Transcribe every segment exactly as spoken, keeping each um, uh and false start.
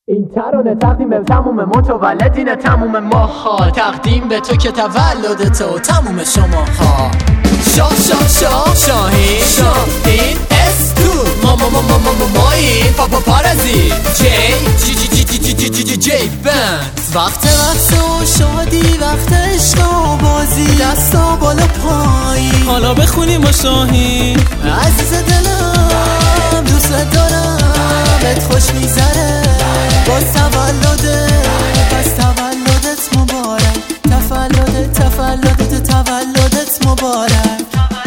این ترانه تقدیم به تموم متولدین تموم ماها، تقدیم به تو که تولد تو تموم شماها. شاه شاه شاه شاهین شاهین اس تو ما ما ما ما ما ما ماییم پاپا پارازی جی جی جی جی جی جی جی جی جی بند. وقت وقت و شادی، وقت عشق و بازی، دستا بالا پایی، حالا بخونیم با شاهین. عزیز دلم دوست دارم، بهت خوش میذاره باز تولده، پس تولدت مبارک، تولدت تولدت تولدت مبارک.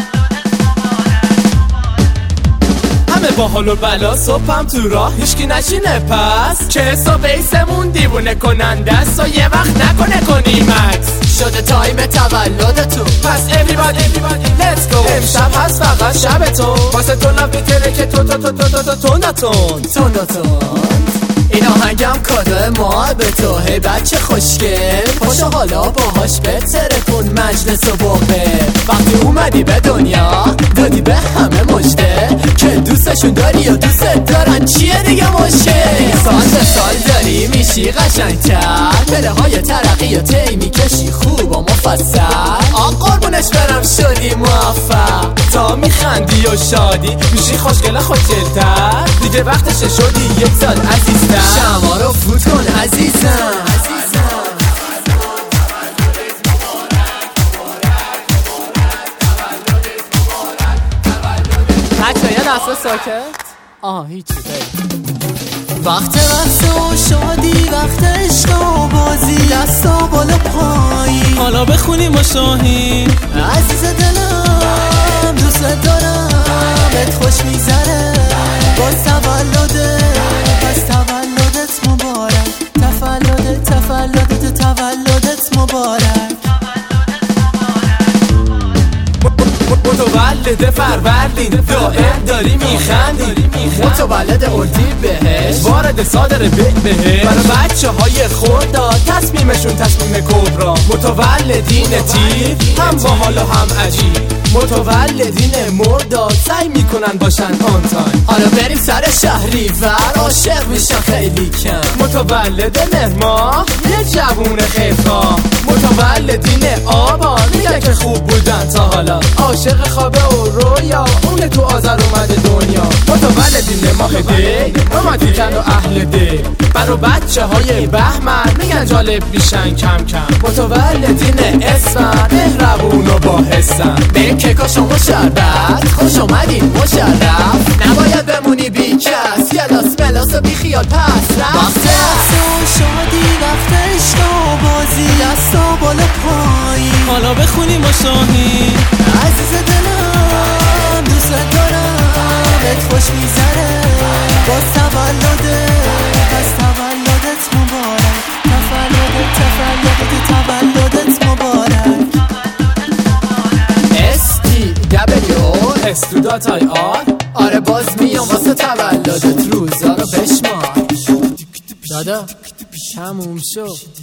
همه با حال و بلا صبحم تو راه هیچکی نشینه، پس که حساب ایسمون دیوونه کننده است و یه وقت نکنه کنیم عکس. شده تایم تولد تو، پس everybody let's go. امشب هست فقط شب تو، واسه تو لب میتره که تو تو تو تو تو تو تو نتون تو نتون. این آهنگم کادو ما به تو، هی بچه خوشگل پاشو حالا باهاش بتره کن مجلس و باقه. وقتی اومدی به دنیا دادی به همه مژده که دوستشون داری و دوست دارن، چیه دیگه مشکل؟ سال به سال داری میشی قشنگتر، پله های ترقی و تی میکشی خوب و مفصل. آق قربونش برم شدی موفق، تا میخندی و شادی میشی خوشگل خوشگلتر. دیگه وقتشه شدی یک سال عزیزتر، شما رو فوت کن عزیزم. بچه یه دسته ساکت. آها هیچی بریم. وقت وقت و شادی، وقت عشق و بازی، دستا بالا پایی، حالا بخونیم با شاهین. عزیز دلم دوست دارم، بهت خوش میذاره باز تولده، پس تولدت مبارک، تولدت تولدت تولدت مبارک. متولد فروردین دائم داری میخندی، متولد اردی بهش وارد صادر بیت بهش. برای بچه های خورداد تصمیمشون تصمیم کبرا، متولدین تیر هم باحال و هم عجیب، متولدین مرداد سعی میکنن باشن آن تایم. حالا بریم سر شهری ور، عاشق میشن خیلی کم. متولد مهما یه جوون خیرخواه، متولدین آبان میگن که خوب بودن تا حالا، عاشق خوابه و رویا اون تو آذر اومده دنیا. متولدین ماه دی رومانتیکن و اهل دی، برا بچه های بهمن میگن جالب میشن کم کم. متولدین اسفند مهربون و با حسن، بریم کیکاش و مشربت، خوش اومدین مشرف، نباید بمونی بی کس، گلاس ملاس و بی خیال پس رفت. وقت و شادی، وقت عشق و بازی، دستا بالا پایی، حالا بخونیم با شاهین. عزیز دلم دوست دارم، بهت خوش میذاره باز تولده، پس تولدت مبارک، تولدت تولدت تولدت مبارک. اس تی دبلیو اس تو دات آی آر. آره باز میام واسه تولدت، روزا رو بشمار دادا تموم شد.